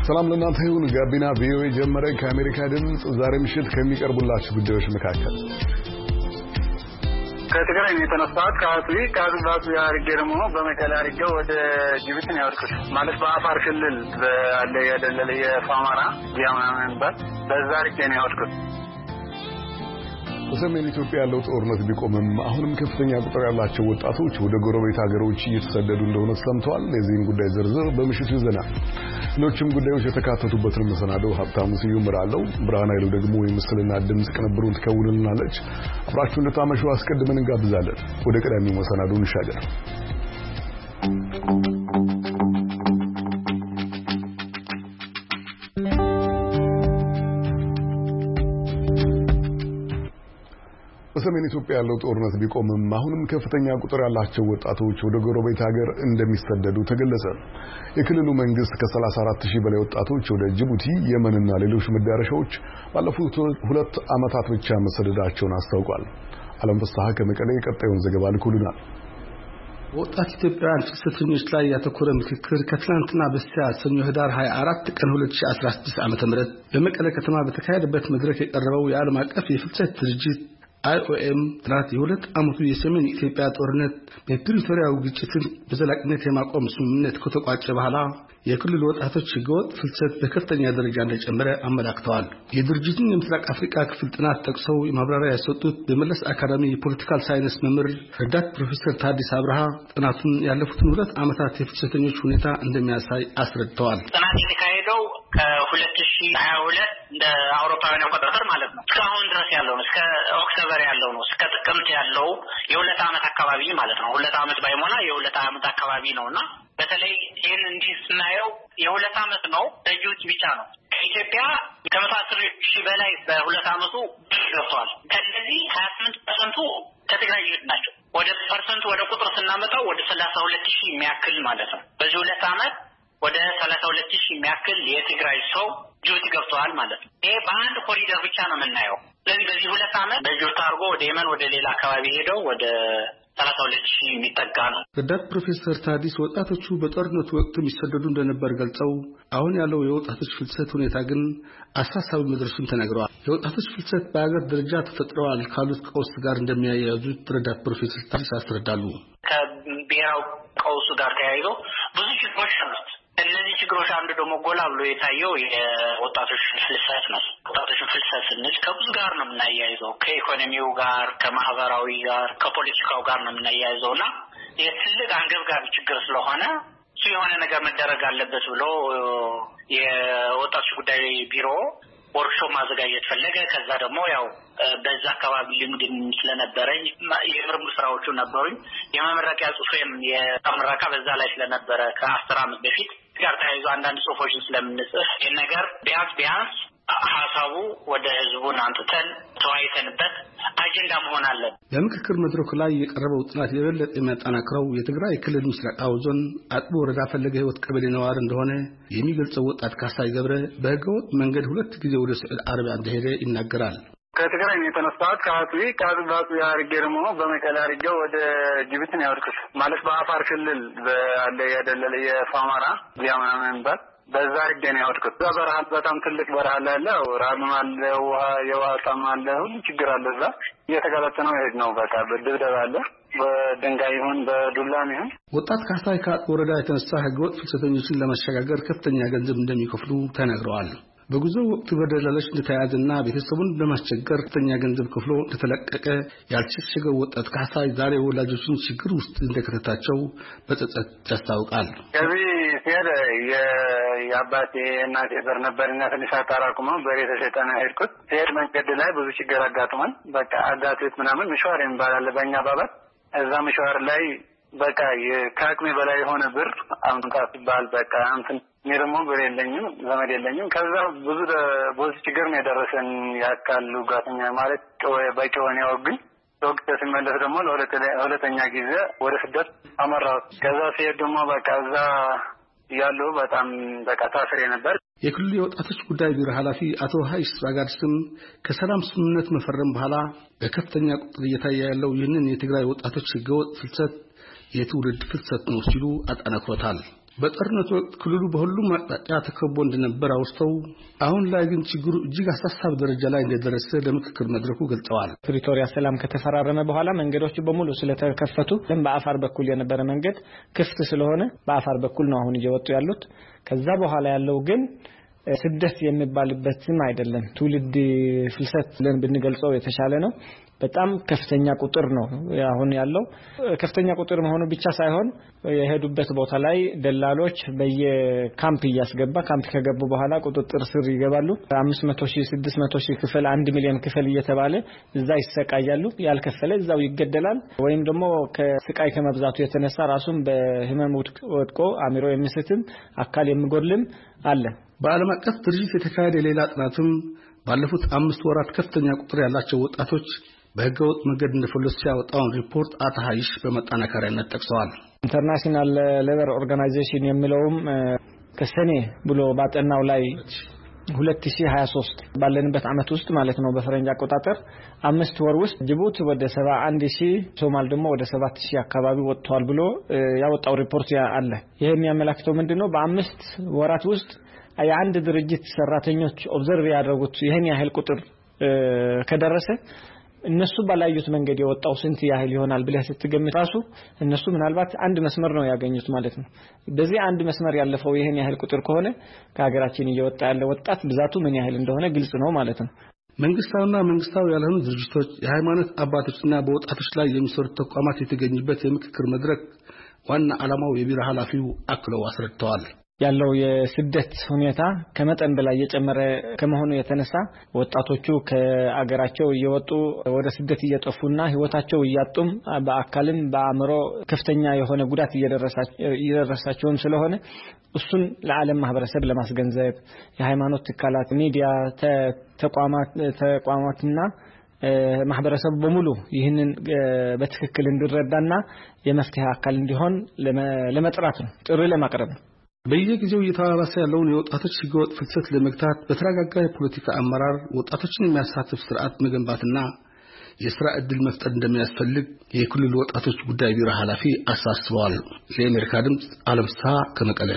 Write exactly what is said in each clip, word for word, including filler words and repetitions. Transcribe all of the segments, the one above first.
ሰላም ለእናንተ ይሁን። ጋቢና ቪኦኤ ጀመረ። ከአሜሪካ ድምጽ ዛሬ ምሽት ከሚቀርቡላችሁ ጉዳዮች መካከል ከትግራይ የተነሳት ካቱይ ካዝባቱ ያርገ ደግሞ በመከላ አርገ ወደ ጅቡቲ ነው ያወርኩት ማለት በአፋር ክልል ባለ ያደለለ የፋማራ ያማናን ባል በዛ አርገ ነው ያወርኩት። በሰሜን ኢትዮጵያ ያለው ጦርነት ቢቆምም አሁንም ከፍተኛ ቁጥር ያላቸው ወጣቶች ወደ ጎረቤት ሀገሮች እየተሰደዱ እንደሆነ ሰምተዋል። የዚህን ጉዳይ ዝርዝር በምሽቱ ይዘናል። ሌሎችም ጉዳዮች የተካተቱበትን መሰናዶ ሀብታሙ ስዩም እመራለሁ። ብርሃን ኃይሉ ደግሞ የምስልና ድምጽ ቅንብሩን ትከውንልናለች። አብራችሁን እንድታመሹ አስቀድመን እንጋብዛለን። ወደ ቀዳሚው መሰናዶ እንሻገር። በሰሜን ኢትዮጵያ ያለው ጦርነት ቢቆምም አሁንም ከፍተኛ ቁጥር ያላቸው ወጣቶች ወደ ጎረቤት ሀገር እንደሚሰደዱ ተገለጸ። የክልሉ መንግስት ከሰላሳ አራት ሺህ በላይ ወጣቶች ወደ ጅቡቲ፣ የመንና ሌሎች መዳረሻዎች ባለፉት ሁለት ዓመታት ብቻ መሰደዳቸውን አስታውቋል። አለም ፍስሐ ከመቀሌ ቀጣዩን ዘገባ ልኮልናል። ወጣት ኢትዮጵያውያን ፍልሰተኞች ላይ ያተኮረ ምክክር ከትናንትና በስቲያ ሰኞ ህዳር ሃያ አራት ቀን ሁለት ሺህ አስራ ስድስት ዓ.ም በመቀሌ ከተማ በተካሄደበት መድረክ የቀረበው የዓለም አቀፍ የፍልሰት ድርጅት አይ ኦ ኤም ትናንት የሁለት ዓመቱ የሰሜን ኢትዮጵያ ጦርነት በፕሪቶሪያው ግጭትን በዘላቂነት የማቆም ስምምነት ከተቋጨ በኋላ የክልሉ ወጣቶች ህገወጥ ፍልሰት በከፍተኛ ደረጃ እንደጨመረ አመላክተዋል። የድርጅቱን የምስራቅ አፍሪካ ክፍል ጥናት ጠቅሰው ማብራሪያ የሰጡት በመለስ አካዳሚ የፖለቲካል ሳይንስ መምህር ረዳት ፕሮፌሰር ታዲስ አብርሃ ጥናቱን ያለፉትን ሁለት ዓመታት የፍልሰተኞች ሁኔታ እንደሚያሳይ አስረድተዋል። ጥናት የተካሄደው ከሁለት ሺህ ሃያ ሁለት እንደ አውሮፓውያን አቆጣጠር ማለት ነው እስካሁን ድረስ ያለው ነው እስከ ኦክቶበር ያለው ነው እስከ ጥቅምት ያለው የሁለት ዓመት አካባቢ ማለት ነው። ሁለት ዓመት ባይሞላ የሁለት ዓመት አካባቢ ነውና በተለይ ይሄን እንዲህ ስናየው የሁለት ዓመት ነው በጅቡቲ ብቻ ነው። ከኢትዮጵያ ከመቶ አስር ሺህ በላይ በሁለት ዓመቱ ገብተዋል። ከነዚህ ሀያ ስምንት ፐርሰንት ከትግራይ ይሄድ ናቸው። ወደ ፐርሰንቱ ወደ ቁጥር ስናመጣው ወደ ሰላሳ ሁለት ሺህ የሚያክል ማለት ነው። በዚህ ሁለት ዓመት ወደ ሰላሳ ሁለት ሺህ የሚያክል የትግራይ ሰው ጅቡቲ ገብተዋል ማለት ነው። ይሄ በአንድ ኮሪደር ብቻ ነው የምናየው። ስለዚህ በዚህ ሁለት ዓመት በጅቡቲ አድርጎ ወደ የመን ወደ ሌላ አካባቢ ሄደው ወደ ሰላሳ ሁለት ሺህ የሚጠጋ ነው። ረዳት ፕሮፌሰር ታዲስ ወጣቶቹ በጦርነቱ ወቅት የሚሰደዱ እንደነበር ገልጸው አሁን ያለው የወጣቶች ፍልሰት ሁኔታ ግን አሳሳቢ መድረሱን ተናግረዋል። የወጣቶች ፍልሰት በአገር ደረጃ ተፈጥረዋል ካሉት ቀውስ ጋር እንደሚያያዙት ረዳት ፕሮፌሰር ታዲስ ያስረዳሉ። ከብሔራዊ ቀውሱ ጋር ተያይዞ ብዙ ችግሮች አሉት። እነዚህ ችግሮች አንዱ ደግሞ ጎላ ብሎ የታየው የወጣቶች ፍልሰት ነው። ወጣቶች ፍልሰት ስንል ከብዙ ጋር ነው የምናያይዘው። ከኢኮኖሚው ጋር፣ ከማህበራዊ ጋር፣ ከፖለቲካው ጋር ነው የምናያይዘውና የትልቅ አንገብጋቢ ችግር ስለሆነ እሱ የሆነ ነገር መደረግ አለበት ብሎ የወጣቶች ጉዳይ ቢሮ ወርክሾፕ ማዘጋጀት ፈለገ። ከዛ ደግሞ ያው በዛ አካባቢ ልምድ ስለነበረኝ የምርምር ስራዎቹ ነበሩኝ። የመመረቂያ ጽሑፌም የምረቃ በዛ ላይ ስለነበረ ከአስር ዓመት በፊት ጋር ተያይዞ አንዳንድ ጽሑፎችን ስለምንጽፍ ይህን ነገር ቢያንስ ቢያንስ ሀሳቡ ወደ ህዝቡን አንጥተን ተወያይተንበት አጀንዳ መሆን አለበት። በምክክር መድረኩ ላይ የቀረበው ጥናት የበለጠ የሚያጠናክረው የትግራይ ክልል ምስራቃዊ ዞን አጥቦ ወረዳ ፈለገ ህይወት ቀበሌ ነዋሪ እንደሆነ የሚገልጸው ወጣት ካሳይ ገብረ በህገወጥ መንገድ ሁለት ጊዜ ወደ ሳዑዲ አረቢያ እንደሄደ ይናገራል። ከትግራይ የተነሳት ካቱይ ካዝባቱ ያርገ ደግሞ በመከላ አርገ ወደ ጅቡቲ ነው ያወርኩት ማለት በአፋር ክልል ባለ ያደለለ የፋማራ ያማናን ባል በዛ አርገ ነው ያወርኩት። እዛ በረሃ በጣም ትልቅ በረሃ አለ። ራብም አለ፣ ውሃ የዋጣም አለ፣ ሁሉ ችግር አለ። እዛ እየተጋለጠ ነው ሄድ ነው በቃ በድብደባ አለ፣ በድንጋይ ይሁን በዱላም ይሁን። ወጣት ካሳይ ከአጥቦ ወረዳ የተነሳ ህገወጥ ፍልሰተኞችን ለማሸጋገር ከፍተኛ ገንዘብ እንደሚከፍሉ ተናግረዋል። በጉዞ ወቅት በደላሎች እንደተያዘና ቤተሰቡን ለማስቸገር ከፍተኛ ገንዘብ ከፍሎ እንደተለቀቀ ያልተሸሸገው ወጣት ካሳይ ዛሬ ወላጆችን ችግር ውስጥ እንደከተታቸው በጸጸት ያስታውቃል። ከዚህ ሲሄድ የአባቴ እናቴ በር ነበርና ትንሽ አታራቁመው በሬ ተሸጠና ሄድኩት። ሲሄድ መንገድ ላይ ብዙ ችግር አጋጥሟል። በቃ አጋጥሞት ምናምን ምሽዋር ይባላል በእኛ ባባት። እዛ ምሽዋር ላይ በቃ ከአቅሜ በላይ የሆነ ብር አምጣት ይባል በቃ እንትን እኔ ደግሞ ብር የለኝም ዘመድ የለኝም። ከዛ ብዙ ብዙ ችግር ነው የደረሰን። ያካሉ ጋተኛ ማለት በቂ ሆነ ያወግኝ ዶክተር ሲመለስ ደግሞ ለሁለተኛ ጊዜ ወደ ስደት አመራው። ከዛ ሲሄድ ደግሞ በቃ እዛ ያለው በጣም በቃ ታስሬ ነበር። የክልሉ የወጣቶች ጉዳይ ቢሮ ኃላፊ አቶ ሀይስ ባጋድስም ከሰላም ስምምነት መፈረም በኋላ በከፍተኛ ቁጥር እየታየ ያለው ይህንን የትግራይ ወጣቶች ህገወጥ ፍልሰት የትውልድ ፍልሰት ነው ሲሉ አጠናክሮታል። በጦርነቱ ክልሉ በሁሉም አቅጣጫ ተከቦ እንደነበር አውስተው አሁን ላይ ግን ችግሩ እጅግ አሳሳቢ ደረጃ ላይ እንደደረሰ ለምክክር መድረኩ ገልጸዋል። ፕሪቶሪያ ሰላም ከተፈራረመ በኋላ መንገዶቹ በሙሉ ስለተከፈቱ በአፋር በኩል የነበረ መንገድ ክፍት ስለሆነ በአፋር በኩል ነው አሁን እየወጡ ያሉት። ከዛ በኋላ ያለው ግን ስደት የሚባልበትም አይደለም። ትውልድ ፍልሰት ለን ብንገልጸው የተሻለ ነው። በጣም ከፍተኛ ቁጥር ነው አሁን ያለው። ከፍተኛ ቁጥር መሆኑ ብቻ ሳይሆን የሄዱበት ቦታ ላይ ደላሎች በየካምፕ ያስገባ ካምፕ ከገቡ በኋላ ቁጥጥር ስር ይገባሉ። አምስት መቶ ሺህ ስድስት መቶ ሺህ ክፍል አንድ ሚሊዮን ክፍል እየተባለ እዛ ይሰቃያሉ። ያልከፈለ እዛው ይገደላል። ወይም ደግሞ ከስቃይ ከመብዛቱ የተነሳ ራሱን በህመም ወድቆ አሚሮ የሚስትም አካል የሚጎድልም አለ። በዓለም አቀፍ ድርጅት የተካሄደ ሌላ ጥናትም ባለፉት አምስት ወራት ከፍተኛ ቁጥር ያላቸው ወጣቶች በህገወጥ መንገድ እንደፈለሱ ያወጣውን ሪፖርት አታሃይሽ በመጣናከሪያነት ጠቅሰዋል። ኢንተርናሽናል ሌበር ኦርጋናይዜሽን የሚለውም ከሰኔ ብሎ ባጠናው ላይ ሁለት ሺህ ሃያ ሶስት ባለንበት አመት ውስጥ ማለት ነው በፈረንጅ አቆጣጠር አምስት ወር ውስጥ ጅቡቲ ወደ ሰባ አንድ ሺህ ሶማል ደግሞ ወደ ሰባት ሺህ አካባቢ ወጥቷል ብሎ ያወጣው ሪፖርት አለ። ይሄ የሚያመለክተው ምንድነው? በአምስት ወራት ውስጥ የአንድ ድርጅት ሰራተኞች ኦብዘርቭ ያደረጉት ይሄን ያህል ቁጥር ከደረሰ እነሱ ባላዩት መንገድ የወጣው ስንት ያህል ይሆናል ብለህ ስትገምት ራሱ እነሱ ምናልባት አንድ መስመር ነው ያገኙት ማለት ነው። በዚህ አንድ መስመር ያለፈው ይሄን ያህል ቁጥር ከሆነ ከሀገራችን እየወጣ ያለ ወጣት ብዛቱ ምን ያህል እንደሆነ ግልጽ ነው ማለት ነው። መንግስታውና መንግስታዊ ያልሆኑ ድርጅቶች፣ የሃይማኖት አባቶችና በወጣቶች ላይ የሚሰሩ ተቋማት የተገኙበት የምክክር መድረክ ዋና ዓላማው የቢሮ ኃላፊው አክለው አስረድተዋል። ያለው የስደት ሁኔታ ከመጠን በላይ እየጨመረ ከመሆኑ የተነሳ ወጣቶቹ ከአገራቸው እየወጡ ወደ ስደት እየጠፉና ህይወታቸው እያጡም በአካልም በአእምሮ ከፍተኛ የሆነ ጉዳት እየደረሳቸውም ስለሆነ እሱን ለዓለም ማህበረሰብ ለማስገንዘብ የሃይማኖት ተካላት ሚዲያ ተቋማት ተቋማትና ማህበረሰብ በሙሉ ይህንን በትክክል እንዲረዳና የመፍትሄ አካል እንዲሆን ለመጥራት ነው ጥሪ ለማቅረብ ነው። በየጊዜው እየተባባሰ ያለውን የወጣቶች ህገወጥ ፍልሰት ለመግታት በተረጋጋ የፖለቲካ አመራር ወጣቶችን የሚያሳትፍ ስርዓት መገንባትና የሥራ ዕድል መፍጠር እንደሚያስፈልግ የክልሉ ወጣቶች ጉዳይ ቢሮ ኃላፊ አሳስበዋል። ለአሜሪካ ድምጽ አለምሳ ከመቀለ።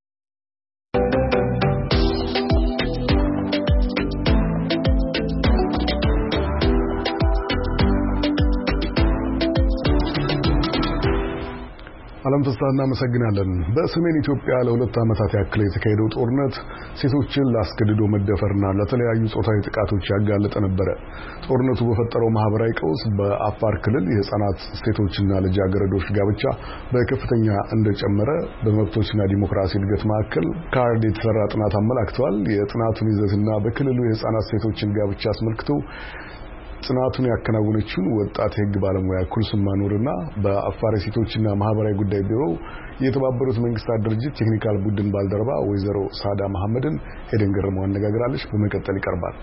አለም ተስፋ እናመሰግናለን። በሰሜን ኢትዮጵያ ለሁለት ዓመታት ያክል የተካሄደው ጦርነት ሴቶችን ላስገድዶ መደፈርና ለተለያዩ ጾታዊ ጥቃቶች ያጋለጠ ነበር። ጦርነቱ በፈጠረው ማህበራዊ ቀውስ በአፋር ክልል የህፃናት ሴቶችና ልጃገረዶች ጋብቻ በከፍተኛ እንደጨመረ በመብቶችና ዲሞክራሲ እድገት ማዕከል ካርድ የተሰራ ጥናት አመላክቷል። የጥናቱን ይዘትና በክልሉ የህፃናት ሴቶችን ጋብቻ አስመልክቶ ጥናቱን ያከናወነችው ወጣት የህግ ባለሙያ ኩልሱማ ኑርና በአፋር ሴቶችና ማህበራዊ ጉዳይ ቢሮ የተባበሩት መንግስታት ድርጅት ቴክኒካል ቡድን ባልደረባ ወይዘሮ ሳዳ መሐመድን ሄደን ገርመው አነጋግራለች። በመቀጠል ይቀርባል።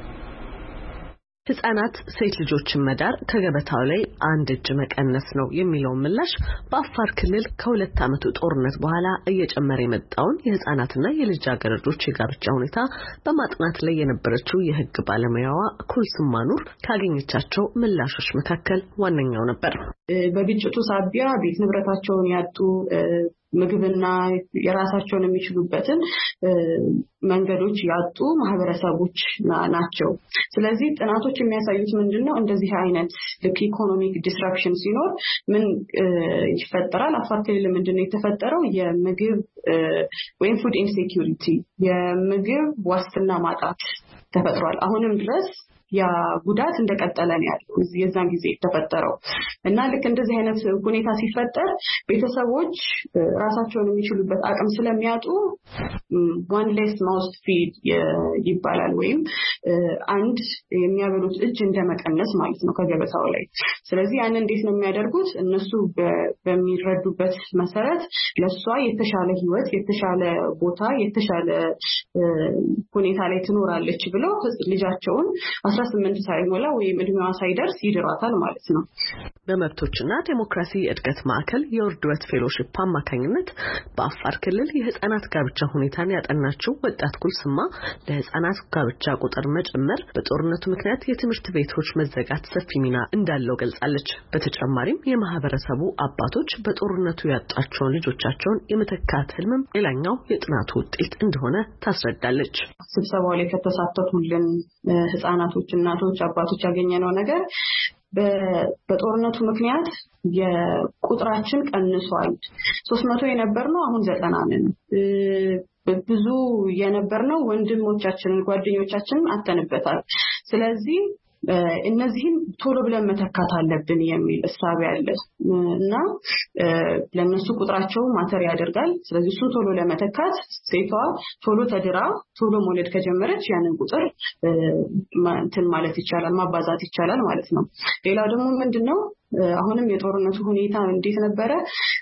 ህፃናት ሴት ልጆችን መዳር ከገበታው ላይ አንድ እጅ መቀነስ ነው የሚለው ምላሽ በአፋር ክልል ከሁለት ዓመቱ ጦርነት በኋላ እየጨመረ የመጣውን የህፃናትና የልጃገረዶች የጋብቻ ሁኔታ በማጥናት ላይ የነበረችው የህግ ባለሙያዋ ኩልሱማ ኑር ካገኘቻቸው ምላሾች መካከል ዋነኛው ነበር። በግጭቱ ሳቢያ ቤት ንብረታቸውን ያጡ ምግብና የራሳቸውን የሚችሉበትን መንገዶች ያጡ ማህበረሰቦች ናቸው። ስለዚህ ጥናቶች የሚያሳዩት ምንድነው እንደዚህ አይነት ልክ ኢኮኖሚክ ዲስራፕሽን ሲኖር ምን ይፈጠራል? አፋር ክልል ምንድነው የተፈጠረው? የምግብ ወይም ፉድ ኢንሴኪዩሪቲ የምግብ ዋስትና ማጣት ተፈጥሯል። አሁንም ድረስ ያ ጉዳት እንደቀጠለ ነው ያለው የዛን ጊዜ ተፈጠረው እና ልክ እንደዚህ አይነት ሁኔታ ሲፈጠር ቤተሰቦች ራሳቸውን የሚችሉበት አቅም ስለሚያጡ one less mouth feed ይባላል ወይም አንድ የሚያበሉት እጅ እንደመቀነስ ማለት ነው ከገበታው ላይ። ስለዚህ ያን እንዴት ነው የሚያደርጉት? እነሱ በሚረዱበት መሰረት ለሷ የተሻለ ህይወት የተሻለ ቦታ የተሻለ ሁኔታ ላይ ትኖራለች ብለው ልጃቸውን አስራ ስምንት ሳይሞላ ወይም እድሜዋ ሳይደርስ ይድራታል ማለት ነው። በመብቶችና ዲሞክራሲ እድገት ማዕከል የውርድበት ፌሎሺፕ አማካኝነት በአፋር ክልል የህፃናት ጋብቻ ሁኔታን ያጠናችው ወጣት ኩልስማ ለህፃናት ጋብቻ ቁጥር መጨመር በጦርነቱ ምክንያት የትምህርት ቤቶች መዘጋት ሰፊ ሚና እንዳለው ገልጻለች። በተጨማሪም የማህበረሰቡ አባቶች በጦርነቱ ያጣቸውን ልጆቻቸውን የመተካት ህልም ሌላኛው የጥናቱ ውጤት እንደሆነ ታስረዳለች። ስብሰባው ላይ ከተሳተፉልን ህፃናቶች፣ እናቶች፣ አባቶች ያገኘነው ነገር በጦርነቱ ምክንያት የቁጥራችን ቀንሷል። ሶስት መቶ የነበርነው አሁን ዘጠና ነን። ብዙ የነበርነው ወንድሞቻችንን ጓደኞቻችንን አተንበታል። ስለዚህ እነዚህን ቶሎ ብለን መተካት አለብን የሚል እሳቤ አለ እና ለነሱ ቁጥራቸው ማተር ያደርጋል። ስለዚህ እሱ ቶሎ ለመተካት ሴቷ ቶሎ ተድራ ቶሎ መውለድ ከጀመረች ያንን ቁጥር እንትን ማለት ይቻላል፣ ማባዛት ይቻላል ማለት ነው። ሌላው ደግሞ ምንድነው አሁንም የጦርነቱ ሁኔታ እንዴት ነበረ?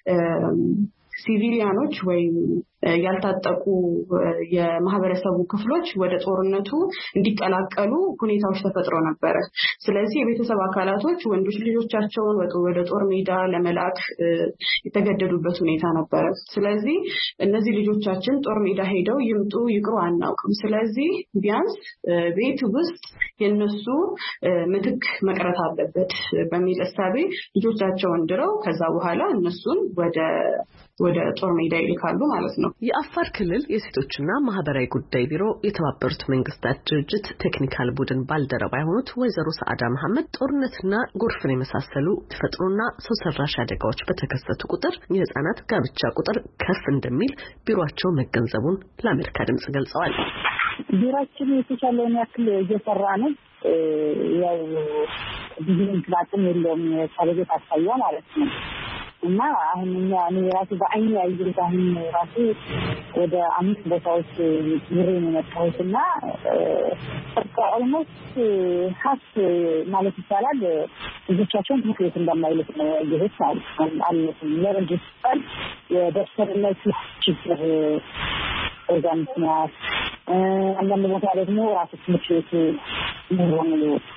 ሲቪሊያኖች ወይ ያልታጠቁ የማህበረሰቡ ክፍሎች ወደ ጦርነቱ እንዲቀላቀሉ ሁኔታዎች ተፈጥረው ነበር። ስለዚህ የቤተሰብ አካላቶች ወንዶች ልጆቻቸውን ወደ ጦር ሜዳ ለመላክ የተገደዱበት ሁኔታ ነበር። ስለዚህ እነዚህ ልጆቻችን ጦር ሜዳ ሄደው ይምጡ ይቅሩ አናውቅም። ስለዚህ ቢያንስ ቤት ውስጥ የነሱ ምትክ መቅረት አለበት በሚል እሳቤ ልጆቻቸውን ድረው ከዛ በኋላ እነሱን ወደ ወደ ጦር ሜዳ ይልካሉ ማለት ነው። የአፋር ክልል የሴቶችና ማህበራዊ ጉዳይ ቢሮ የተባበሩት መንግስታት ድርጅት ቴክኒካል ቡድን ባልደረባ የሆኑት ወይዘሮ ሰዓዳ መሐመድ ጦርነትና ጎርፍን የመሳሰሉ ተፈጥሮና ሰው ሰራሽ አደጋዎች በተከሰቱ ቁጥር የህፃናት ጋብቻ ቁጥር ከፍ እንደሚል ቢሮአቸው መገንዘቡን ለአሜሪካ ድምጽ ገልጸዋል። ቢሮአችን የተቻለውን ያክል እየሰራ ነው። ያው ብዙም ጥላጥም የለውም ሳለበት አሳያ ማለት ነው። እና አሁን እኛ እኔ ራሴ በአይኔ ያየሁት አሁን ራሴ ወደ አምስት ቦታዎች ዙሬ ነው የመጣሁትና በቃ ኦልሞስት ሀስ ማለት ይቻላል ልጆቻቸውን ትምህርት ቤት እንደማይልክ ነው ያየሁት ማለት ነው። አለትም ለረጅም የደርሰንነት ችግር ፕሮግራም ምክንያት አንዳንድ ቦታ ደግሞ ራሱ ትምህርት ቤት ሙሉውን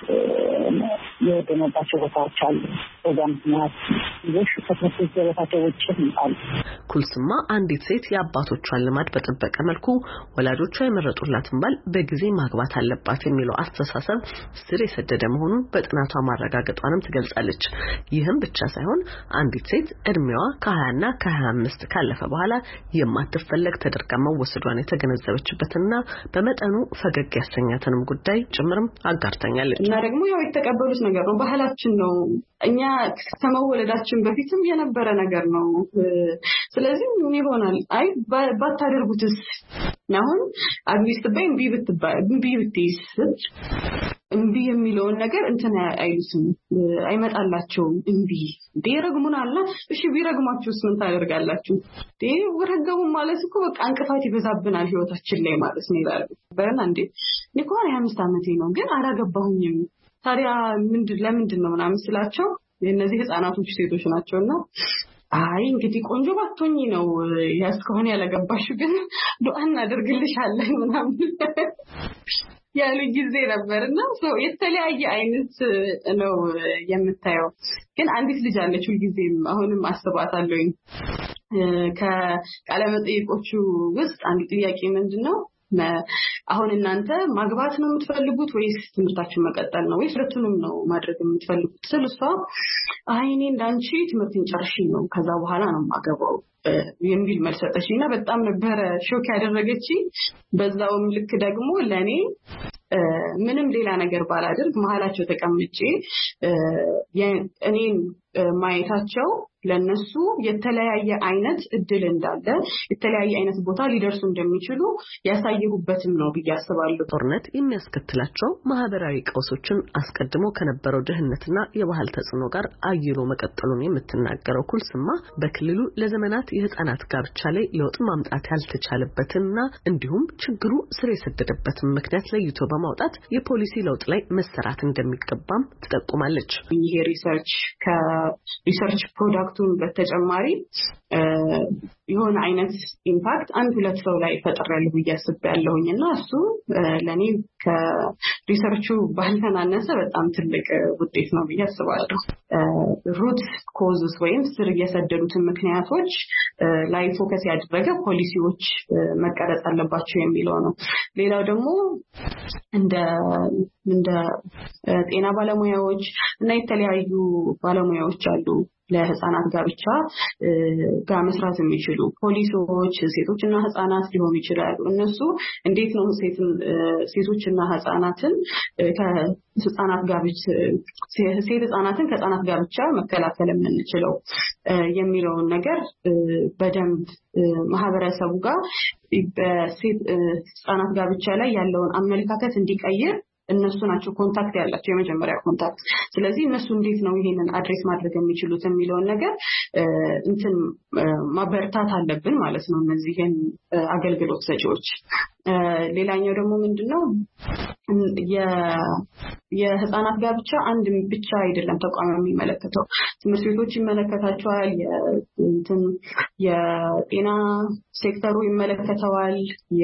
የወደመባቸው ቦታዎች አሉ። ፕሮግራም ምክንያት ልጆች ከትምህርት ቤት ገበታቸው ውጭ ይመጣሉ። ኩልስማ አንዲት ሴት የአባቶቿን ልማድ በጠበቀ መልኩ ወላጆቿ የመረጡላትን ባል በጊዜ ማግባት አለባት የሚለው አስተሳሰብ ስር የሰደደ መሆኑን በጥናቷ ማረጋገጧንም ትገልጻለች። ይህም ብቻ ሳይሆን አንዲት ሴት እድሜዋ ከሀያ እና ከሀያ አምስት ካለፈ በኋላ የማትፈለግ ተደርጋ መወሰዷን የተገነዘበችበትና በመጠኑ ፈገግ ያሰኛትንም ጉዳይ ጭምርም አጋርታኛለች። እና ደግሞ ያው የተቀበሉት ነገር ነው፣ ባህላችን ነው። እኛ ከመወለዳችን በፊትም የነበረ ነገር ነው። ስለዚህ ምን ይሆናል አይ ባታደርጉትስ አሁን አግቢስት በይ እምቢ ብትባይ እምቢ ብትይስ እምቢ የሚለውን ነገር እንትን አይሉትም፣ አይመጣላቸውም። እምቢ ቢረግሙናልና እሺ ቢረግማችሁስ ምን ታደርጋላችሁ? ቢረግሙ ማለት እኮ በቃ እንቅፋት ይበዛብናል ህይወታችን ላይ ማለት ነው ይላሉ። በእና እንዴ እኮ ሃያ አምስት ዓመቴ ነው ግን አላገባሁኝም ታዲያ ምንድን ለምንድን ነው ምናምን ስላቸው እነዚህ ህፃናቶች ሴቶች ናቸውና አይ እንግዲህ ቆንጆ ባትሆኚ ነው ያስከሆነ ያለገባሽ ግን ዱአ እናደርግልሻለን ምናምን ያለ ጊዜ ነበርና ሰው የተለያየ አይነት ነው የምታየው። ግን አንዲት ልጅ አለች ሁልጊዜም አሁንም አስባታለሁኝ ከቃለ መጠይቆቹ ውስጥ አንድ ጥያቄ ምንድነው አሁን እናንተ ማግባት ነው የምትፈልጉት ወይስ ትምህርታችሁን መቀጠል ነው ወይስ ሁለቱንም ነው ማድረግ የምትፈልጉት? ስለሷ አይ እኔ እንዳንቺ ትምህርቴን ጨርሼ ነው ከዛ በኋላ ነው ማገባው የሚል መልስ ሰጠችኝና በጣም ነበር ሾክ ያደረገችኝ። በዛውም ልክ ደግሞ ለኔ ምንም ሌላ ነገር ባላደርግ መሀላቸው ተቀምጬ እኔን ማየታቸው ለነሱ የተለያየ አይነት እድል እንዳለ የተለያየ አይነት ቦታ ሊደርሱ እንደሚችሉ ያሳየሁበትም ነው ብዬ አስባለሁ። ጦርነት የሚያስከትላቸው ማህበራዊ ቀውሶችን አስቀድሞ ከነበረው ድህነትና የባህል ተጽዕኖ ጋር አይሎ መቀጠሉን የምትናገረው ኩልስማ በክልሉ ለዘመናት የህፃናት ጋብቻ ላይ ለውጥ ማምጣት ያልተቻለበትና እንዲሁም ችግሩ ስር የሰደደበትን ምክንያት ለይቶ በማውጣት የፖሊሲ ለውጥ ላይ መሰራት እንደሚገባም ትጠቁማለች። ይሄ ሪሰርች ከሪሰርች ፕሮዳክቱን በተጨማሪ የሆነ አይነት ኢምፓክት አንድ ሁለት ሰው ላይ ፈጥራለሁ ብያስባለሁኝና እሱ ለኔ ከሪሰርቹ ባልተናነሰ በጣም ትልቅ ውጤት ነው ብያስባለሁ። ሩት ኮዝስ ወይም ስር የሰደዱት ምክንያቶች ላይ ፎከስ ያደረገ ፖሊሲዎች መቀረጽ አለባቸው የሚለው ነው። ሌላው ደግሞ እንደ እንደ ጤና ባለሙያዎች እና የተለያዩ ባለሙያዎች አሉ ለህፃናት ጋብቻ ጋር መስራት የሚችሉ ፖሊሶች ሴቶችና ህፃናት ሊሆኑ ይችላሉ። እነሱ እንዴት ነው ሴቶችና ህፃናትን ከህፃናት ጋብቻ ሴት ህፃናትን ከህፃናት ጋብቻ መከላከል የምንችለው የሚለውን ነገር በደንብ ማህበረሰቡ ጋር በሴት ህፃናት ጋብቻ ላይ ያለውን አመለካከት እንዲቀይር እነሱ ናቸው ኮንታክት ያላቸው የመጀመሪያ ኮንታክት። ስለዚህ እነሱ እንዴት ነው ይሄንን አድሬስ ማድረግ የሚችሉት የሚለውን ነገር እንትን ማበርታት አለብን ማለት ነው እነዚህን አገልግሎት ሰጪዎች። ሌላኛው ደግሞ ምንድነው የ የህፃናት ጋብቻ አንድ ብቻ አይደለም ተቋም የሚመለከተው ትምህርት ቤቶች ይመለከታቸዋል፣ የእንትን የጤና ሴክተሩ ይመለከተዋል፣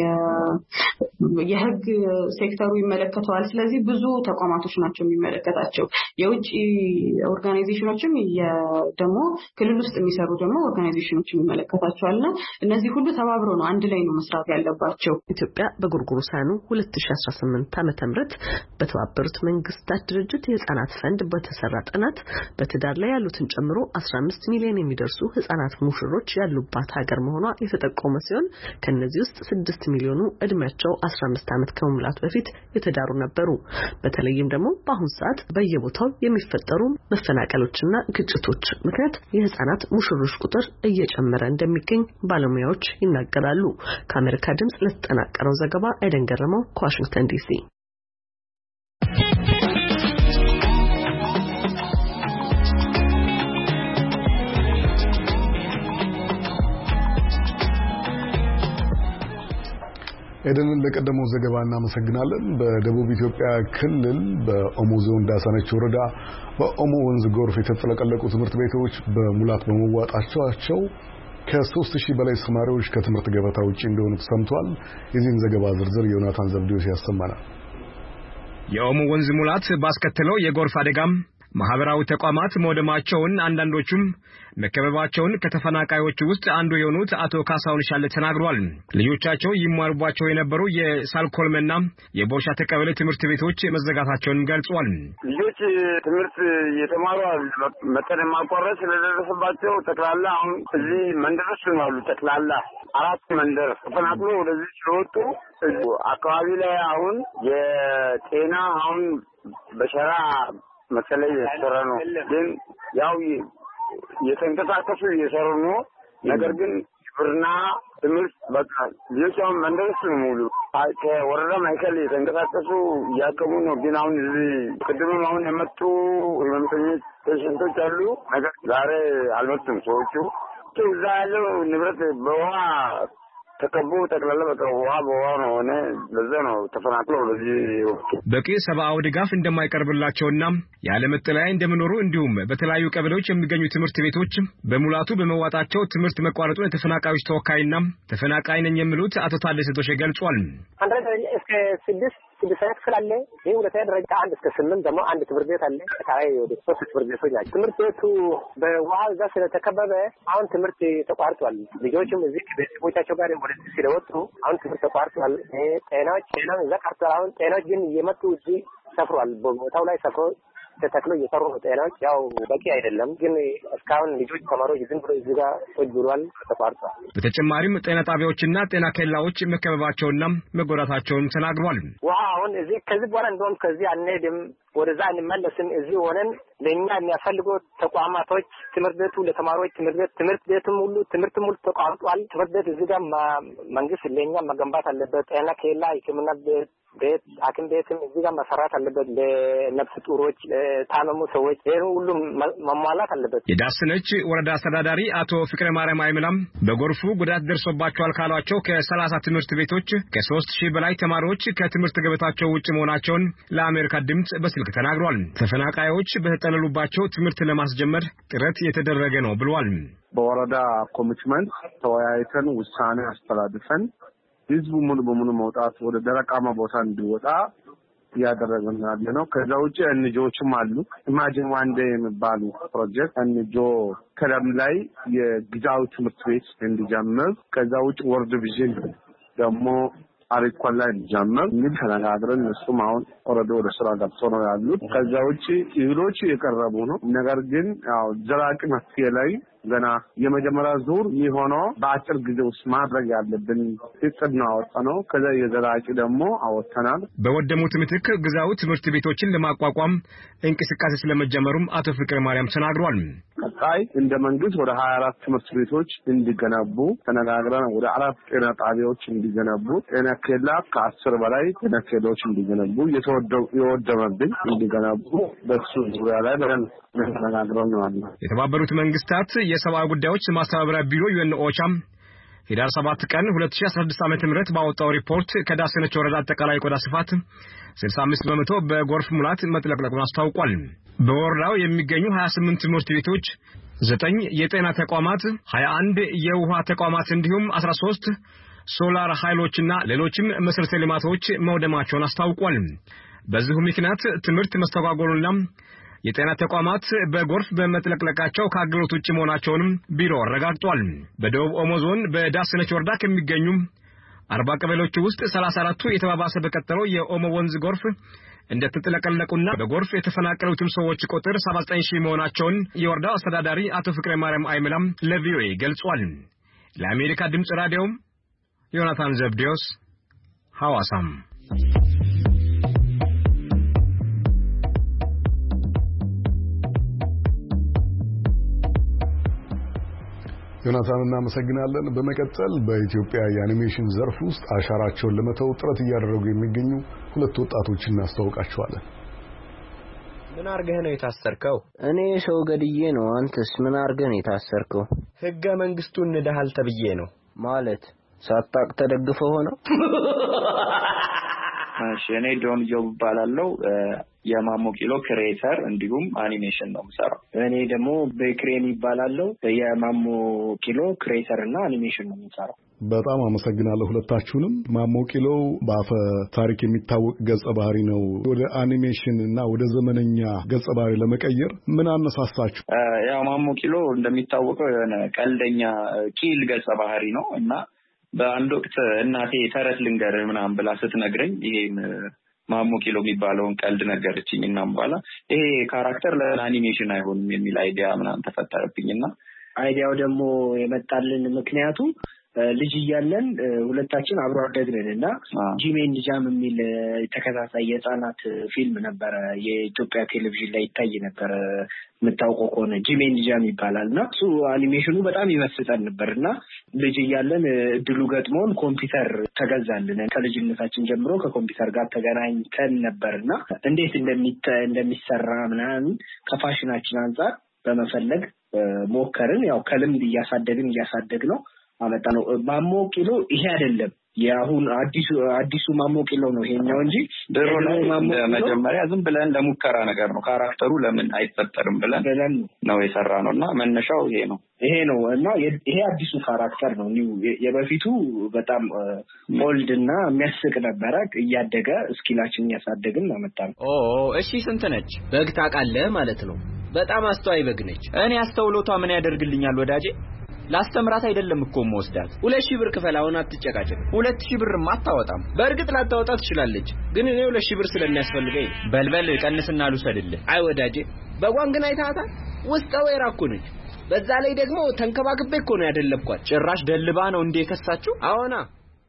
የህግ ሴክተሩ ይመለከተዋል። ስለዚህ ብዙ ተቋማቶች ናቸው የሚመለከታቸው። የውጭ ኦርጋናይዜሽኖችም ደግሞ ክልል ውስጥ የሚሰሩ ደግሞ ኦርጋናይዜሽኖች ይመለከታቸዋልና እነዚህ ሁሉ ተባብረው ነው አንድ ላይ ነው መስራት ያለባቸው። ኢትዮጵያ በጎርጎሮሳውያኑ ሁለት ሺህ አስራ ስምንት ዓመተ ምህረት በተባበሩት መንግስታት ድርጅት የህፃናት ፈንድ በተሰራ ጥናት በትዳር ላይ ያሉትን ጨምሮ አስራ አምስት ሚሊዮን የሚደርሱ ህፃናት ሙሽሮች ያሉባት ሀገር መሆኗ የተጠቆመ ሲሆን ከነዚህ ውስጥ ስድስት ሚሊዮኑ እድሜያቸው አስራ አምስት ዓመት ከመሙላት በፊት የተዳሩ ነበሩ። በተለይም ደግሞ በአሁን ሰዓት በየቦታው የሚፈጠሩ መፈናቀሎችና ግጭቶች ምክንያት የህፃናት ሙሽሮች ቁጥር እየጨመረ እንደሚገኝ ባለሙያዎች ይናገራሉ። ከአሜሪካ ድምጽ ለተጠናቀረው ዘገባ አይደን ገረመው ከዋሽንግተን ዲሲ። ኤደንን ለቀደመው ዘገባ እናመሰግናለን። በደቡብ ኢትዮጵያ ክልል በኦሞ ዞን ዳሳነች ወረዳ በኦሞ ወንዝ ጎርፍ የተጥለቀለቁ ትምህርት ቤቶች በሙላት በመዋጣቸው ከሦስት ሺህ በላይ ተማሪዎች ከትምህርት ገበታ ውጪ እንደሆኑ ተሰምቷል። የዚህን ዘገባ ዝርዝር ዮናታን ዘብዴዎስ ያሰማናል። የኦሞ ወንዝ ሙላት ባስከተለው የጎርፍ አደጋም ማህበራዊ ተቋማት መውደማቸውን አንዳንዶቹም መከበባቸውን ከተፈናቃዮች ውስጥ አንዱ የሆኑት አቶ ካሳውን ሻለ ተናግሯል። ልጆቻቸው ይማሩባቸው የነበሩ የሳልኮልመና የቦሻ ተቀበለ ትምህርት ቤቶች መዘጋታቸውን ገልጿል። ልጆች ትምህርት የተማሩ መጠን ማቋረጥ ስለደረሰባቸው ጠቅላላ አሁን እዚህ መንደር ውስጥ ነው ያሉት። ጠቅላላ አራት መንደር ተፈናቅሎ ወደዚህ ስለወጡ አካባቢ ላይ አሁን የጤና አሁን በሸራ መሰለኝ እየሰራ ነው። ግን ያው የተንቀሳቀሱ እየሰሩ ነው። ነገር ግን ግብርና ትምህርት በቃ ልጆቻው መንደርስ ነው ሙሉ ከወረዳ ማይከል የተንቀሳቀሱ እያከሙ ነው። ግን አሁን እዚህ ቅድም አሁን የመጡ ህመምተኞች ፔሸንቶች አሉ። ነገር ዛሬ አልመጡም ሰዎቹ። እዛ ያለው ንብረት በውሃ ተከቦ ጠቅላላ በቃ ውሃ በውሃ ነው ሆነ። ለዛ ነው ተፈናቅለው ለዚህ በቂ ሰብአዊ ድጋፍ እንደማይቀርብላቸውና ያለ መጠለያ እንደሚኖሩ እንዲሁም በተለያዩ ቀበሌዎች የሚገኙ ትምህርት ቤቶች በሙላቱ በመዋጣቸው ትምህርት መቋረጡን የተፈናቃዮች ተወካይና ተፈናቃይ ነኝ የሚሉት አቶ ታደሰ ቶሼ ገልጿል። አንድ እስከ ስድስት ስድስት ክፍል አለ። ይሄ ሁለተኛ ደረጃ አንድ እስከ ስምንት ደግሞ አንድ ትምህርት ቤት አለ። ታዲያ ወደ ሶስት ትምህርት ቤቶች ናቸው። ትምህርት ቤቱ በውሃ እዛ ስለተከበበ አሁን ትምህርት ተቋርጧል። ልጆችም እዚህ ቤተሰቦቻቸው ጋር ወደ ሲለወጡ አሁን ትምህርት ተቋርጧል። ጤናዎች ጤናው እዛ ቀርቷል። አሁን ጤናዎች ግን እየመጡ እዚህ ሰፍሯል። በቦታው ላይ ሰፍሮ ተተክሎ እየሰሩ ነው። ጤናዎች ያው በቂ አይደለም። ግን እስካሁን ልጆች ተማሪዎች ዝም ብሎ እዚህ ጋር ቁጭ ብሏል፣ ተቋርጧል። በተጨማሪም ጤና ጣቢያዎችና ጤና ኬላዎች መከበባቸውና መጎዳታቸውን ተናግሯል። ውሃ አሁን እዚህ ከዚህ በኋላ እንደውም ከዚህ አንሄድም ወደዛ እንመለስም። እዚህ ሆነን ለኛ የሚያስፈልገው ተቋማቶች ትምህርት ቤቱ ለተማሪዎች ትምህርት ቤት ትምህርት ቤቱም ሁሉ ትምህርትም ሁሉ ተቋርጧል። ትምህርት ቤት እዚህ ጋር መንግስት ለኛ መገንባት አለበት። ጤና ኬላ፣ ሕክምና ቤት ቤት ሐኪም ቤትም እዚህ ጋር መሰራት አለበት። ለነፍስ ጡሮች ታመሙ ሰዎች ይሄን ሁሉ መሟላት አለበት። የዳስነች ወረዳ አስተዳዳሪ አቶ ፍቅረ ማርያም አይመላም በጎርፉ ጉዳት ደርሶባቸዋል ካሏቸው ከሰላሳ ትምህርት ቤቶች ከሦስት ሺህ በላይ ተማሪዎች ከትምህርት ገበታቸው ውጭ መሆናቸውን ለአሜሪካ ድምጽ በስልክ ተናግረዋል። ተፈናቃዮች በተጠለሉባቸው ትምህርት ለማስጀመር ጥረት የተደረገ ነው ብለዋል። በወረዳ ኮሚትመንት ተወያይተን ውሳኔ አስተላልፈን ህዝቡ ሙሉ በሙሉ መውጣት ወደ ደረቃማ ቦታ እንዲወጣ ያደረገን ነው። ከዛ ውጪ እንጆችም አሉ። ኢማጂን ዋን ዴይ የሚባሉ ፕሮጀክት እንጆ ከለም ላይ የጊዜያዊ ትምህርት ቤት እንዲጀምር ከዛ ውጪ ወርድ ቪዥን ደግሞ አሪኮላ እንዲጀምር ምን ተነጋግረን እሱም አሁን ኦልሬዲ ወደ ስራ ገብቶ ነው ያሉት። ከዛ ውጪ ይሎች የቀረቡ ነው። ነገር ግን ያው ዘላቂ መፍትሄ ላይ ገና የመጀመሪያ ዙር የሚሆነው በአጭር ጊዜ ውስጥ ማድረግ ያለብን እቅድ ነው አወጣነው። ከዛ የዘላቂ ደግሞ አወጣናል። በወደሙት ምትክ ግዛው ትምህርት ቤቶችን ለማቋቋም እንቅስቃሴ ስለመጀመሩም አቶ ፍቅረ ማርያም ተናግረዋል። ቀጣይ እንደ መንግስት ወደ ሀያ አራት ትምህርት ቤቶች እንዲገነቡ ተነጋግረን ወደ አራት ጤና ጣቢያዎች እንዲገነቡ ጤና ኬላ ከአስር በላይ ጤና ኬላዎች እንዲገነቡ የተወደው የወደመብን እንዲገነቡ በሱ ዙሪያ ላይ በደን ተነጋግረን ነው አለ። የተባበሩት መንግስታት የሰብአዊ ጉዳዮች ማስተባበሪያ ቢሮ ዩኤን ኦቻም ሄዳር ሰባት ቀን ሁለት ሺህ አስራ ስድስት ዓመተ ምህረት ባወጣው ሪፖርት ከዳሰነች ወረዳ አጠቃላይ ቆዳ ስፋት ስልሳ አምስት በመቶ በጎርፍ ሙላት መጥለቅለቁን አስታውቋል። በወረዳው የሚገኙ ሀያ ስምንት ትምህርት ቤቶች፣ ዘጠኝ የጤና ተቋማት፣ ሀያ አንድ የውሃ ተቋማት እንዲሁም አስራ ሶስት ሶላር ኃይሎችና ሌሎችም መሰረተ ልማቶች መውደማቸውን አስታውቋል። በዚሁ ምክንያት ትምህርት መስተጓጎሉና የጤና ተቋማት በጎርፍ በመጥለቅለቃቸው ከአገልግሎት ውጭ መሆናቸውንም ቢሮ አረጋግጧል። በደቡብ ኦሞ ዞን በዳሰነች ወረዳ ከሚገኙ አርባ ቀበሌዎች ውስጥ ሰላሳ አራቱ የተባባሰ በቀጠለው የኦሞ ወንዝ ጎርፍ እንደተጥለቀለቁና በጎርፍ የተፈናቀሉትም ሰዎች ቁጥር ሰባ ዘጠኝ ሺህ መሆናቸውን የወረዳው አስተዳዳሪ አቶ ፍቅረ ማርያም አይመላም ለቪኦኤ ገልጿል። ለአሜሪካ ድምጽ ራዲዮ ዮናታን ዘብዴዎስ ሐዋሳም። ዮናታን እናመሰግናለን። በመቀጠል በኢትዮጵያ የአኒሜሽን ዘርፍ ውስጥ አሻራቸውን ለመተው ጥረት እያደረጉ የሚገኙ ሁለት ወጣቶች እናስተዋውቃቸዋለን። ምን አርገህ ነው የታሰርከው? እኔ ሰው ገድዬ ነው። አንተስ ምን አርገህ ነው የታሰርከው? ህገ መንግስቱን ንደሃል ተብዬ ነው። ማለት ሳታቅ ተደግፈው ሆነ? እሺ እኔ ጆን ጆብ ባላለው የማሞ ኪሎ ክሬተር እንዲሁም አኒሜሽን ነው የምሰራው። እኔ ደግሞ በክሬን ይባላልው የማሞ ኪሎ ክሬተር እና አኒሜሽን ነው የምሰራው። በጣም አመሰግናለሁ ሁለታችሁንም። ማሞ ኪሎ በአፈ ታሪክ የሚታወቅ ገጸ ባህሪ ነው። ወደ አኒሜሽን እና ወደ ዘመነኛ ገጸ ባህሪ ለመቀየር ምን አነሳሳችሁ? ያው ማሞ ኪሎ እንደሚታወቀው የሆነ ቀልደኛ ኪል ገጸ ባህሪ ነው እና በአንድ ወቅት እናቴ ተረት ልንገር ምናምን ብላ ስትነግረኝ ይሄን ማሞ ኪሎ የሚባለውን ቀልድ ነገረችኝ እና በኋላ ይሄ ካራክተር ለአኒሜሽን አይሆንም የሚል አይዲያ ምናምን ተፈጠረብኝና አይዲያው ደግሞ የመጣልን ምክንያቱ ልጅ እያለን ሁለታችን አብሮ አደግነንና ጂሜን ጃም የሚል ተከታታይ የህፃናት ፊልም ነበር የኢትዮጵያ ቴሌቪዥን ላይ ይታይ ነበር። የምታውቀው ከሆነ ጂሜን ጃም ይባላልና እሱ አኒሜሽኑ በጣም ይመስጠን ነበርና ልጅ እያለን እድሉ ገጥሞን ኮምፒውተር ተገዛልን። ከልጅነታችን ጀምሮ ከኮምፒውተር ጋር ተገናኝተን ነበርና እንዴት እንደሚሰራ ምናምን ከፋሽናችን አንፃር በመፈለግ ሞከርን። ያው ከልምድ እያሳደግን እያሳደግ ነው አመጣ ነው። ማሞ ኪሎ ይሄ አይደለም ያሁን አዲሱ አዲሱ ማሞ ኪሎ ነው ይሄኛው እንጂ ድሮ መጀመሪያ ዝም ብለን ለሙከራ ነገር ነው ካራክተሩ ለምን አይፈጠርም ብለን ብለን ነው የሰራነውና መነሻው ይሄ ነው ይሄ ነው እና ይሄ አዲሱ ካራክተር ነው። የበፊቱ በጣም ኦልድ እና የሚያስቅ ነበረ። እያደገ ስኪላችን ያሳደግን አመጣን። ኦ እሺ ስንት ነች? በግ ታውቃለህ ማለት ነው። በጣም አስተዋይ በግ ነች። እኔ አስተውሎቷ ምን ያደርግልኛል ወዳጄ? ላስተምራት አይደለም እኮ ወስዳት ሁለት ሺህ ብር ክፈል። አሁን አትጨቃጨቅ። ሁለት ሺህ ብር ማታወጣም። በእርግጥ ላታወጣ ትችላለች፣ ግን እኔ ሁለት ሺህ ብር ስለሚያስፈልገኝ በልበል ቀንስና ልውሰድልህ። አይ ወዳጄ በጓን ግን አይታታል ውስጥ ወይራ እኮ ነች። በዛ ላይ ደግሞ ተንከባክቤ እኮ ነው ያደለብኳት። ጭራሽ ደልባ ነው እንደ ከሳችሁ። አዎና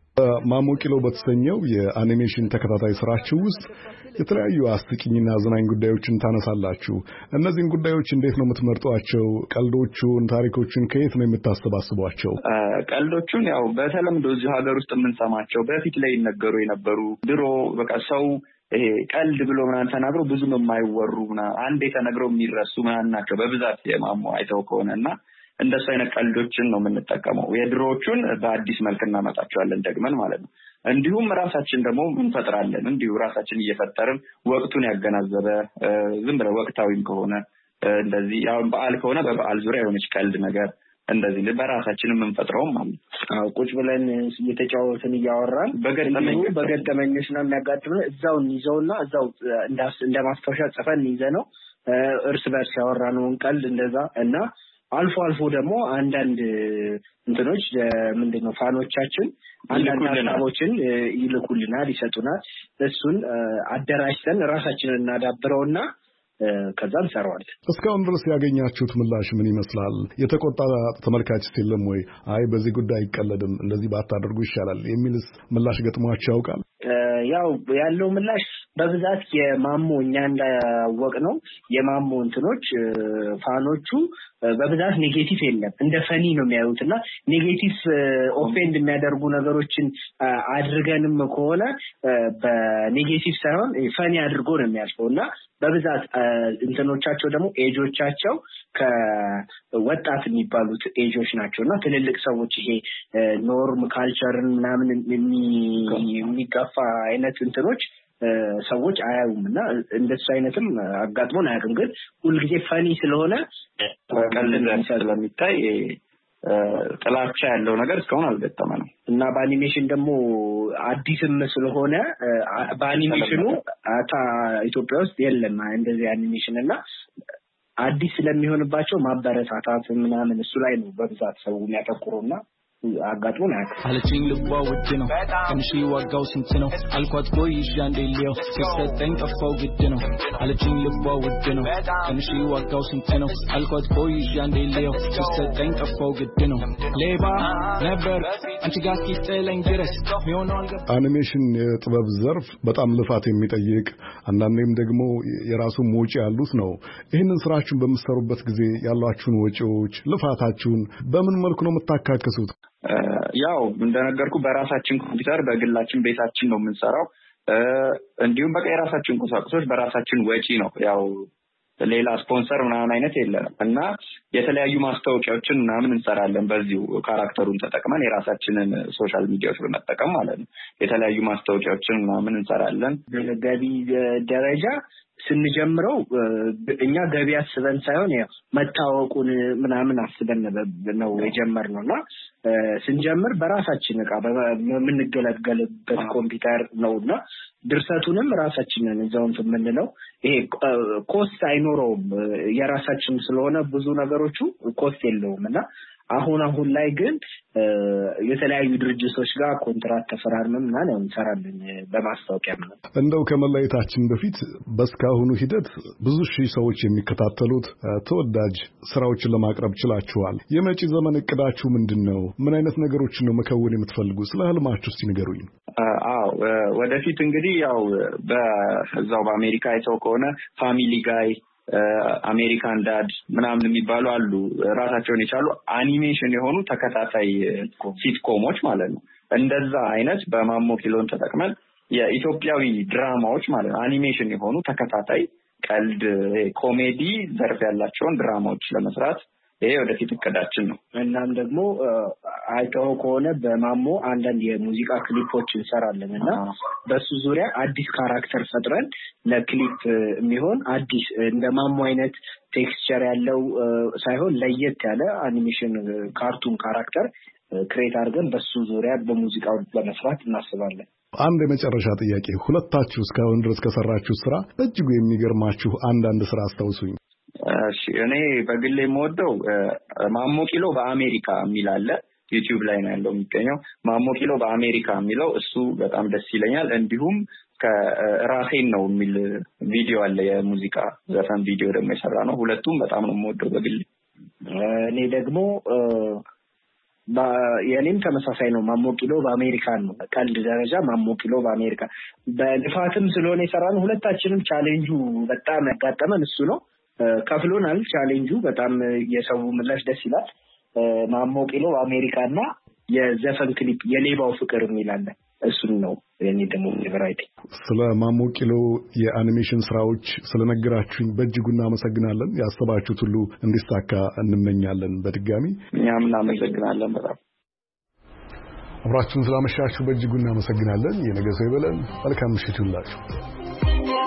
ማሞ ቂሎ በተሰኘው የአኒሜሽን ተከታታይ ስራችሁ ውስጥ የተለያዩ አስቂኝና አዝናኝ ጉዳዮችን ታነሳላችሁ። እነዚህን ጉዳዮች እንዴት ነው የምትመርጧቸው? ቀልዶቹን፣ ታሪኮቹን ከየት ነው የምታሰባስቧቸው? ቀልዶቹን ያው በተለምዶ እዚህ ሀገር ውስጥ የምንሰማቸው በፊት ላይ ይነገሩ የነበሩ ድሮ በቃ ሰው ይሄ ቀልድ ብሎ ምናምን ተናግሮ ብዙም የማይወሩ ምናምን አንዴ ተነግረው የሚረሱ ምናምን ናቸው በብዛት የማሞ አይተው ከሆነና እንደሱ አይነት ቀልዶችን ነው የምንጠቀመው። የድሮዎቹን በአዲስ መልክ እናመጣቸዋለን ደግመን ማለት ነው። እንዲሁም ራሳችን ደግሞ እንፈጥራለን። እንዲሁ ራሳችን እየፈጠርን ወቅቱን ያገናዘበ ዝም ብለ ወቅታዊም ከሆነ እንደዚህ ያው በዓል ከሆነ በበዓል ዙሪያ የሆነች ቀልድ ነገር እንደዚህ በራሳችን የምንፈጥረውም ማለት አዎ ቁጭ ብለን እየተጫወትን እያወራን በገጠመኝ በገጠመኞች ነው የሚያጋጥመን እዛው እንይዘውና እዛው እንደማስታወሻ ጽፈን ይዘነው እርስ በርስ ያወራነውን ቀልድ እንደዛ እና አልፎ አልፎ ደግሞ አንዳንድ እንትኖች ምንድነው ፋኖቻችን አንዳንድ ሀሳቦችን ይልኩልናል ይሰጡናል። እሱን አደራጅተን ራሳችንን እናዳብረውና ከዛ እንሰራዋለን። እስካሁን ድረስ ያገኛችሁት ምላሽ ምን ይመስላል? የተቆጣ ተመልካች የለም ወይ? አይ በዚህ ጉዳይ አይቀለድም እንደዚህ ባታደርጉ ይሻላል የሚልስ ምላሽ ገጥሟችሁ ያውቃል? ያው ያለው ምላሽ በብዛት የማሞ እኛ እንዳወቅ ነው የማሞ እንትኖች ፋኖቹ በብዛት ኔጌቲቭ የለም እንደ ፈኒ ነው የሚያዩትና ኔጌቲቭ ኦፌንድ የሚያደርጉ ነገሮችን አድርገንም ከሆነ በኔጌቲቭ ሳይሆን ፈኒ አድርጎ ነው የሚያልፈውና በብዛት እንትኖቻቸው ደግሞ ኤጆቻቸው ከወጣት የሚባሉት ኤጆች ናቸውና ትልልቅ ሰዎች ይሄ ኖርም ካልቸርን ምናምን የሚጋፋ አይነት እንትኖች ሰዎች አያዩምና እንደሱ አይነትም አጋጥሞን አያውቅም። ግን ሁልጊዜ ፈኒ ስለሆነ ቀልድ ስለሚታይ ጥላቻ ያለው ነገር እስካሁን አልገጠመንም እና በአኒሜሽን ደግሞ አዲስም ስለሆነ በአኒሜሽኑ አታ ኢትዮጵያ ውስጥ የለም እንደዚህ አኒሜሽን እና አዲስ ስለሚሆንባቸው ማበረታታት ምናምን እሱ ላይ ነው በብዛት ሰው የሚያተኩሩና አጋጥሞን አያውቅም። አለችኝ ልቧ ውድ ነው ትንሽ ዋጋው ስንት ነው አልኳት ቆይ ይዤ አንዴ ሊየው ሲሰጠኝ ጠፋው ግድ ነው። አለችኝ ልቧ ውድ ነው ትንሽ ዋጋው ስንት ነው አልኳት ቆይ ይዤ አንዴ ሊየው ሲሰጠኝ ጠፋው ግድ ነው። ሌባ ነበር አንቺ ጋር እስኪጥለኝ ድረስ ሚሆነው አልገባ። አኒሜሽን የጥበብ ዘርፍ በጣም ልፋት የሚጠይቅ አንዳንዴም ደግሞ የራሱ ወጪ ያሉት ነው። ይህንን ስራችሁን በመሰሩበት ጊዜ ያላችሁን ወጪዎች ልፋታችሁን በምን መልኩ ነው የምታካክሱት? ያው እንደነገርኩ በራሳችን ኮምፒውተር በግላችን ቤታችን ነው የምንሰራው። እንዲሁም በቃ የራሳችን ቁሳቁሶች በራሳችን ወጪ ነው። ያው ሌላ ስፖንሰር ምናምን አይነት የለንም እና የተለያዩ ማስታወቂያዎችን ምናምን እንሰራለን በዚሁ ካራክተሩን ተጠቅመን የራሳችንን ሶሻል ሚዲያዎች በመጠቀም ማለት ነው። የተለያዩ ማስታወቂያዎችን ምናምን እንሰራለን። በገቢ ደረጃ ስንጀምረው እኛ ገቢ አስበን ሳይሆን ያው መታወቁን ምናምን አስበን ነው የጀመርነውና ስንጀምር በራሳችን ዕቃ በመንገለገልበት ኮምፒውተር ነውና ድርሰቱንም ራሳችንን እዛውን የምንለው ይሄ ኮስት አይኖረውም የራሳችን ስለሆነ ብዙ ነገሮቹ ኮስት የለውምና አሁን አሁን ላይ ግን የተለያዩ ድርጅቶች ጋር ኮንትራክት ተፈራርመን እና ነው እንሰራለን በማስታወቂያ ነው። እንደው ከመላእክታችን በፊት በስካሁኑ ሂደት ብዙ ሺህ ሰዎች የሚከታተሉት ተወዳጅ ስራዎችን ለማቅረብ ችላችኋል። የመጪ ዘመን እቅዳችሁ ምንድነው? ምን አይነት ነገሮችን ነው መከወን የምትፈልጉ? ስለ ህልማችሁ እስቲ ንገሩኝ። አዎ ወደፊት እንግዲህ ያው በዛው በአሜሪካ አይተው ከሆነ ፋሚሊ ጋይ አሜሪካን ዳድ ምናምን የሚባሉ አሉ ራሳቸውን የቻሉ አኒሜሽን የሆኑ ተከታታይ ሲትኮሞች ማለት ነው። እንደዛ አይነት በማሞ ኪሎን ተጠቅመን የኢትዮጵያዊ ድራማዎች ማለት ነው አኒሜሽን የሆኑ ተከታታይ ቀልድ ኮሜዲ ዘርፍ ያላቸውን ድራማዎች ለመስራት ይሄ ወደፊት እቅዳችን ነው። እናም ደግሞ አይተው ከሆነ በማሞ አንዳንድ የሙዚቃ ክሊፖች እንሰራለንና በሱ ዙሪያ አዲስ ካራክተር ፈጥረን ለክሊፕ የሚሆን አዲስ እንደ ማሞ አይነት ቴክስቸር ያለው ሳይሆን ለየት ያለ አኒሜሽን ካርቱን ካራክተር ክሬት አድርገን በሱ ዙሪያ በሙዚቃው ለመስራት እናስባለን። አንድ የመጨረሻ ጥያቄ፣ ሁለታችሁ እስካሁን ድረስ ከሰራችሁ ስራ እጅጉ የሚገርማችሁ አንዳንድ ስራ አስታውሱኝ። እሺ እኔ በግሌ የምወደው ማሞ ኪሎ በአሜሪካ የሚል አለ ዩቲዩብ ላይ ነው ያለው የሚገኘው። ማሞ ኪሎ በአሜሪካ የሚለው እሱ በጣም ደስ ይለኛል። እንዲሁም ከራሴን ነው የሚል ቪዲዮ አለ የሙዚቃ ዘፈን ቪዲዮ ደግሞ የሰራ ነው። ሁለቱም በጣም ነው የምወደው በግሌ። እኔ ደግሞ የኔም ተመሳሳይ ነው። ማሞቂሎ በአሜሪካን ነው ቀልድ ደረጃ ማሞቂሎ በአሜሪካ በልፋትም ስለሆነ የሰራነው ሁለታችንም ቻሌንጁ በጣም ያጋጠመን እሱ ነው። ከፍሎናል ቻሌንጁ በጣም የሰው ምላሽ ደስ ይላል። ማሞቂሎ በአሜሪካና የዘፈን ክሊፕ የሌባው ፍቅር የሚላለ እሱን ነው የኔ ደግሞ ፌቨራይት። ስለ ማሞቂሎ የአኒሜሽን ስራዎች ስለነገራችሁኝ በእጅጉ እናመሰግናለን። ያሰባችሁት ሁሉ እንዲሳካ እንመኛለን። በድጋሚ እኛም እናመሰግናለን። በጣም አብራችሁን ስላመሻችሁ በእጅጉ እናመሰግናለን። የነገ ሰው ይበለን። መልካም ምሽት ይሁንላችሁ።